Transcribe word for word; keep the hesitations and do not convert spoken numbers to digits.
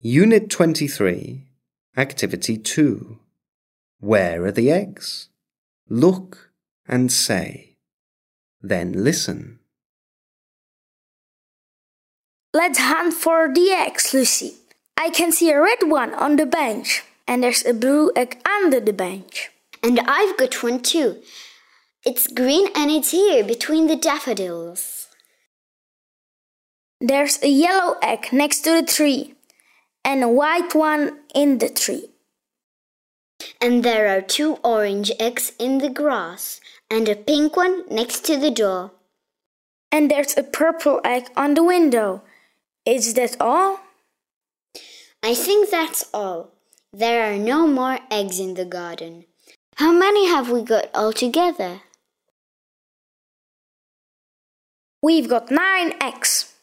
Unit twenty-three, Activity two. Where are the eggs? Look and say. Then listen. Let's hunt for the eggs, Lucy. I can see a red one on the bench, and there's a blue egg under the bench. And I've got one too. It's green and it's here between the daffodils. There's a yellow egg next to the tree, and a white one in the tree. And there are two orange eggs in the grass, and a pink one next to the door. And there's a purple egg on the window. Is that all? I think that's all. There are no more eggs in the garden. How many have we got altogether? We've got nine eggs.